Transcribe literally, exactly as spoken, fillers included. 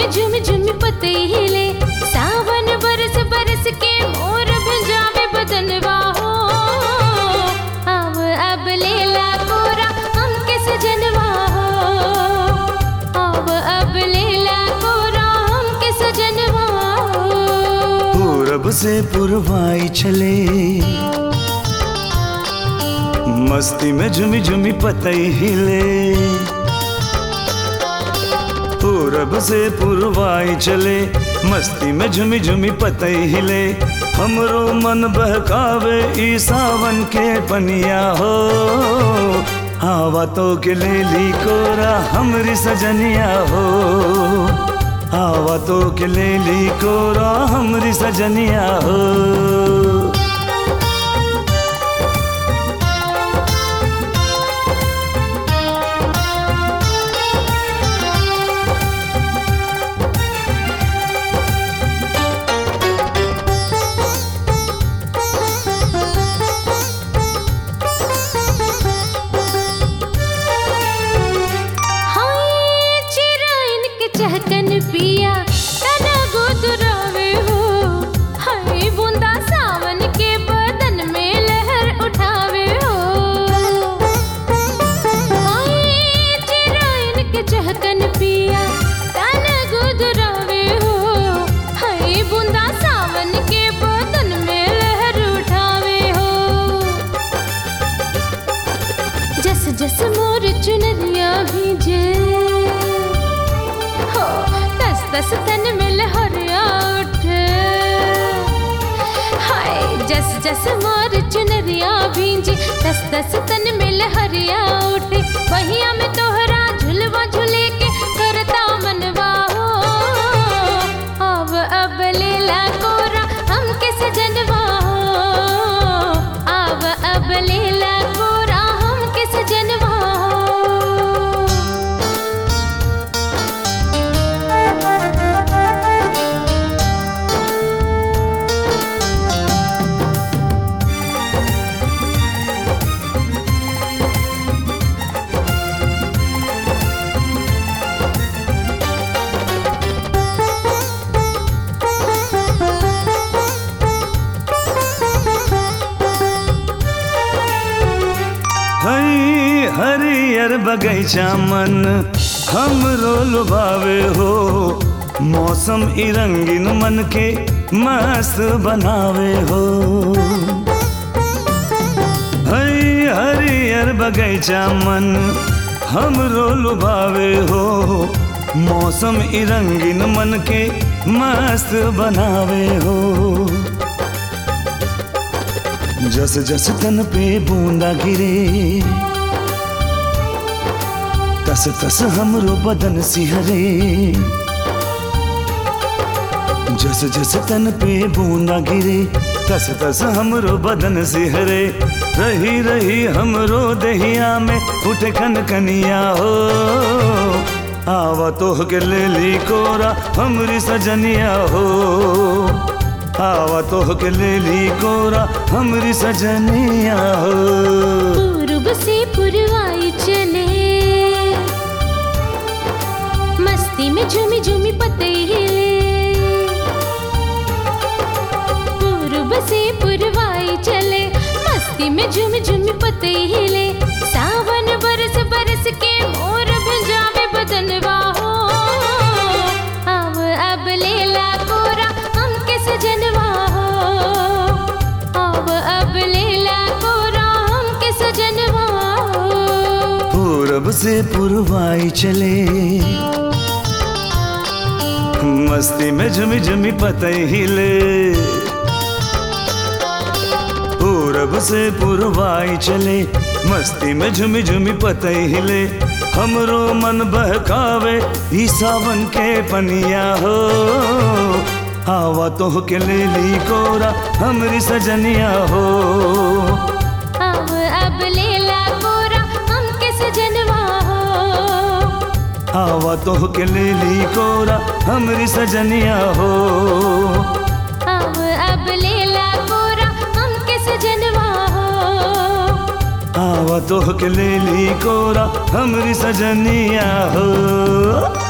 में झुम झुम पते हिले, सावन बरस बरस के मोर भिंजावे बदनवा हो। आव अब लेला कोरा हमके सजनवा हो, आव अब लेला कोरा हमके सजनवा हो। पूरब से पुरवाई चले, मस्ती में झुमी झुमी पतई हिले। पूरब से पुरवाई चले, मस्ती में झुमी झुमी पतई हिले। हमरो मन बहकावे ई सावन के पनिया हो। आवा तो के लेली कोरा हमरी सजनिया हो, आवा तो के लेली कोरा हमरी सजनिया हो। चहकन पिया तना गुदरावे हो, हाय बूंदा सावन के बदन में लहर उठावे हो। हाय चिरायन के चहकन पिया तना गुदरावे हो, हाय बूंदा सावन के बदन में लहर उठावे हो। जस जस मोर चुनरिया भीजे, दस तन में लहरिया उठे। हाय जस जस मोर चुनरिया भींजी, दस दस तन में लहरिया उठे। बहिया में तोहरा झुलवा झुले के करता मनवा हो। अब अब लेला कोरा हमके सजनवा हो, अब अब लेला कोरा हमके सजनवा हो। हरियर बगैचा मन हमरो लुभावे हो। मौसम ई रंगीन मन के मस्त बनावे हो। हरियर बगैचा मन हमरो लुभावे हो। मौसम ई रंगीन मन के मस्त बनावे हो। जस जस तन पे बूंदा गिरे, तस तस हमरो बदन सिहरे। जस जस तन पे बूंदा गिरे, तस तस हमरो बदन सिहरे। रही रही हमरो दहिया में उठे खनखनिया हो। आवा तो के लेली कोरा हमरी सजनिया हो, आवा तो के लेली कोरा हमरी सजनिया हो। पूरब से पुरवाई चले, मस्ती में झूमी झूमी पते हिले। पूरब से पुरवाई चले, मस्ती में झूमी झूमी पते हिले। सावन बरस बरस के मोर भिंजावे बदनवा हो। अब अब लेला कोरा हमके सजनवा हो, अब अब लेला कोरा हमके सजनवा हो। पूरब से पुरवाई चले, मस्ती में झुमी झुमी पते हिले। पूरब से पुरवाई चले, मस्ती में झुमी झुमी पते हिले। हमरो मन बहकावे ई सावन के पनिया हो। आवा तो के लेली कोरा हमरी सजनिया हो। अब अब लेला कोरा हमके सजनवा हो, आवा तो के लेली कोरा हमरी सजनिया हो। अब अब लेला कोरा हमके सजनवा हो, आवा तो के लेली कोरा हमरी सजनिया हो।